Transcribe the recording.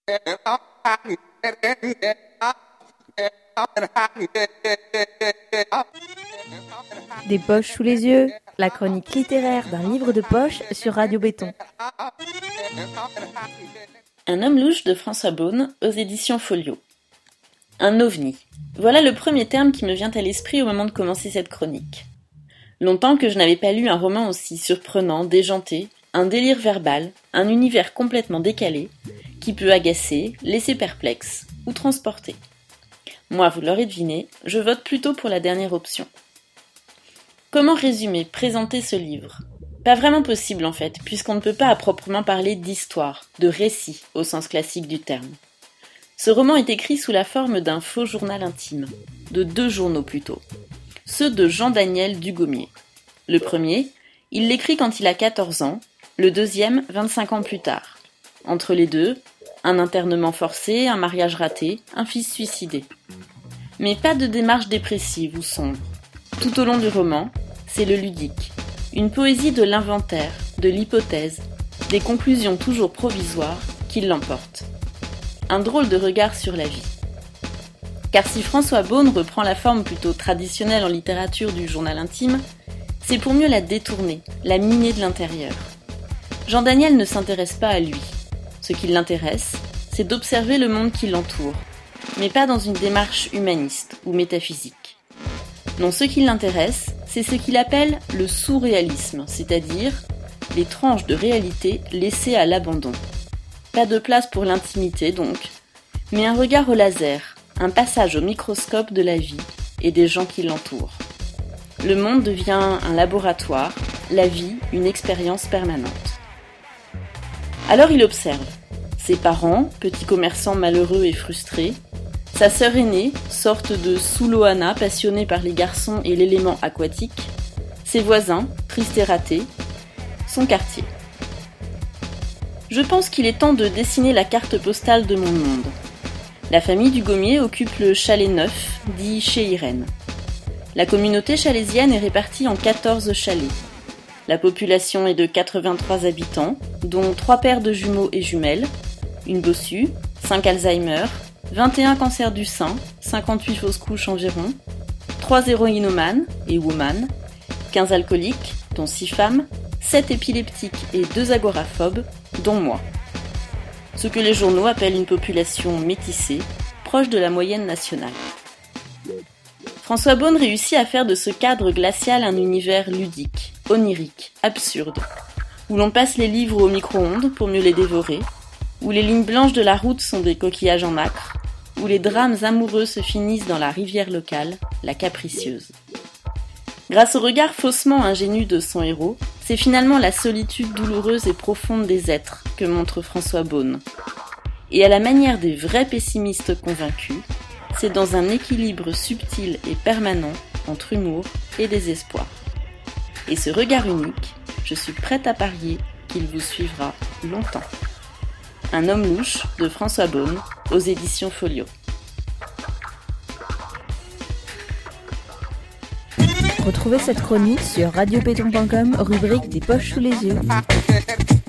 Des poches sous les yeux, la chronique littéraire d'un livre de poche sur Radio Béton. Un homme louche de François Beaune aux éditions Folio. Un ovni. Voilà le premier terme qui me vient à l'esprit au moment de commencer cette chronique. Longtemps que je n'avais pas lu un roman aussi surprenant, déjanté, un délire verbal, un univers complètement décalé, qui peut agacer, laisser perplexe ou transporter. Moi, vous l'aurez deviné, je vote plutôt pour la dernière option. Comment résumer, présenter ce livre ? Pas vraiment possible en fait, puisqu'on ne peut pas à proprement parler d'histoire, de récit au sens classique du terme. Ce roman est écrit sous la forme d'un faux journal intime, de 2 journaux plutôt, ceux de Jean-Daniel Dugommier. Le premier, il l'écrit quand il a 14 ans, le deuxième 25 ans plus tard. Entre les deux, un internement forcé, un mariage raté, un fils suicidé. Mais pas de démarche dépressive ou sombre. Tout au long du roman, c'est le ludique, une poésie de l'inventaire, de l'hypothèse, des conclusions toujours provisoires qui l'emportent. Un drôle de regard sur la vie. Car si François Beaune reprend la forme plutôt traditionnelle en littérature du journal intime, c'est pour mieux la détourner, la miner de l'intérieur. Jean-Daniel ne s'intéresse pas à lui. Ce qui l'intéresse, c'est d'observer le monde qui l'entoure, mais pas dans une démarche humaniste ou métaphysique. Non, ce qui l'intéresse, c'est ce qu'il appelle le sous-réalisme, c'est-à-dire les tranches de réalité laissées à l'abandon. Pas de place pour l'intimité donc, mais un regard au laser, un passage au microscope de la vie et des gens qui l'entourent. Le monde devient un laboratoire, la vie une expérience permanente. Alors il observe ses parents, petits commerçants malheureux et frustrés, sa sœur aînée, sorte de Soulohana passionnée par les garçons et l'élément aquatique, ses voisins, tristes et ratés, son quartier. Je pense qu'il est temps de dessiner la carte postale de mon monde. La famille Dugommier occupe le chalet neuf, dit chez Irène. La communauté chalaisienne est répartie en 14 chalets. La population est de 83 habitants, dont 3 paires de jumeaux et jumelles, une bossue, 5 Alzheimer, 21 cancers du sein, 58 fausses couches environ, 3 héroïnomanes et woman, 15 alcooliques, dont 6 femmes, 7 épileptiques et 2 agoraphobes, dont moi. Ce que les journaux appellent une population métissée, proche de la moyenne nationale. François Beaune réussit à faire de ce cadre glacial un univers ludique, onirique, absurde, où l'on passe les livres au micro-ondes pour mieux les dévorer, où les lignes blanches de la route sont des coquillages en nacre, où les drames amoureux se finissent dans la rivière locale, la Capricieuse. Grâce au regard faussement ingénu de son héros, c'est finalement la solitude douloureuse et profonde des êtres que montre François Beaune. Et à la manière des vrais pessimistes convaincus, c'est dans un équilibre subtil et permanent entre humour et désespoir. Et ce regard unique, je suis prête à parier qu'il vous suivra longtemps. Un homme louche de François Beaune aux éditions Folio. Retrouvez cette chronique sur radiobéton.com, rubrique des poches sous les yeux.